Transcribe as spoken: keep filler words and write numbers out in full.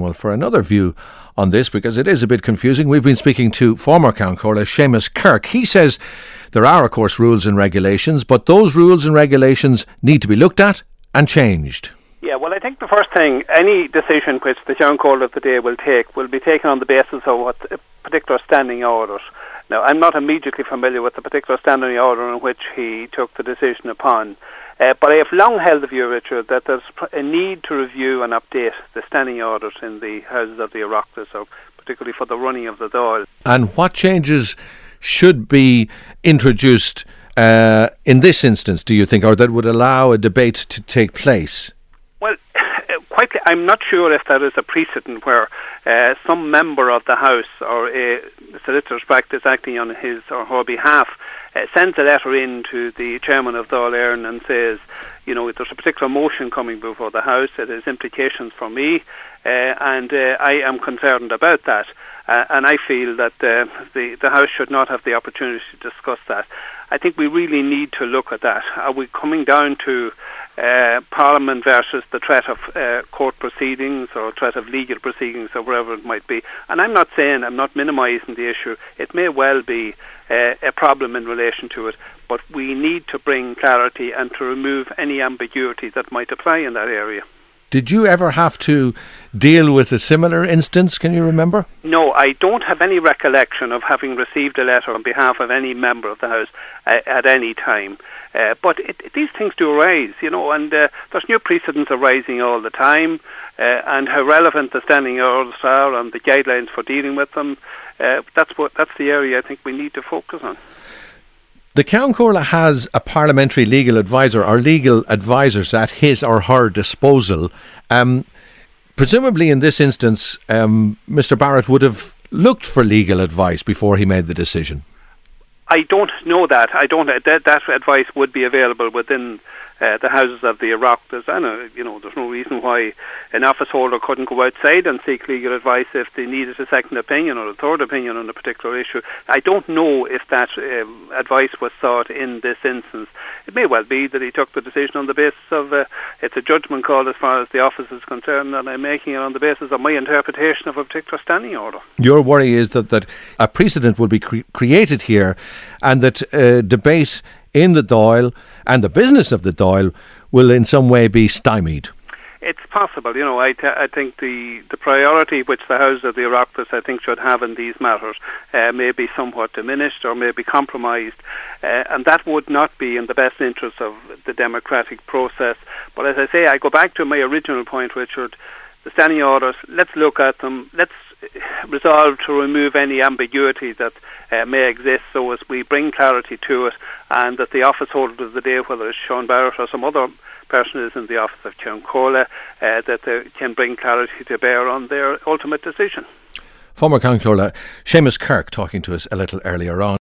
Well, for another view on this, because it is a bit confusing, we've been speaking to former Count Corla, Seamus Kirk. He says there are, of course, rules and regulations, but those rules and regulations need to be looked at and changed. Yeah, well, I think the first thing, any decision which the Count Corla of the day will take will be taken on the basis of what a particular standing order. Now, I'm not immediately familiar with the particular standing order in which he took the decision upon, uh, but I have long held the view, Richard, that there's a need to review and update the standing orders in the Houses of the Oireachtas, so particularly for the running of the Dáil. And what changes should be introduced uh, in this instance, do you think, or that would allow a debate to take place? Well, quite, I'm not sure if there is a precedent where uh, some member of the House or a solicitor's practice acting on his or her behalf uh, sends a letter in to the chairman of Dáil Éireann and says, you know, there's a particular motion coming before the House, it has implications for me, uh, and uh, I am concerned about that. Uh, and I feel that uh, the, the House should not have the opportunity to discuss that. I think we really need to look at that. Are we coming down to uh, Parliament versus the threat of uh, court proceedings or threat of legal proceedings or wherever it might be? And I'm not saying, I'm not minimising the issue. It may well be uh, a problem in relation to it, but we need to bring clarity and to remove any ambiguity that might apply in that area. Did you ever have to deal with a similar instance, can you remember? No, I don't have any recollection of having received a letter on behalf of any member of the House uh, at any time. Uh, but it, it, these things do arise, you know, and uh, there's new precedents arising all the time, uh, and how relevant the standing orders are and the guidelines for dealing with them, uh, that's what that's the area I think we need to focus on. The Count Corla has a parliamentary legal advisor or legal advisors at his or her disposal. Um, presumably in this instance, um, Mister Barrett would have looked for legal advice before he made the decision. I don't know that. I don't. That, that advice would be available within uh, the Houses of the Oireachtas. I know, you know, there's no reason why an office holder couldn't go outside and seek legal advice if they needed a second opinion or a third opinion on a particular issue. I don't know if that uh, advice was sought in this instance. It may well be that he took the decision on the basis of uh, it's a judgment call as far as the office is concerned, and I'm making it on the basis of my interpretation of a particular standing order. Your worry is that, that a precedent will be cre- created here, and that uh, debate in the Dáil and the business of the Dáil will in some way be stymied. It's possible, you know. I, t- I think the, the priority which the House of the Oireachtas I think should have in these matters uh, may be somewhat diminished or may be compromised, uh, and that would not be in the best interest of the democratic process. But as I say, I go back to my original point, Richard. The standing orders, let's look at them. Let's resolve to remove any ambiguity that uh, may exist, so as we bring clarity to it, and that the office holder of the day, whether it's Sean Barrett or some other person who is in the office of Count Corla, uh, that they can bring clarity to bear on their ultimate decision. Former Count Corla, Seamus Kirk, talking to us a little earlier on.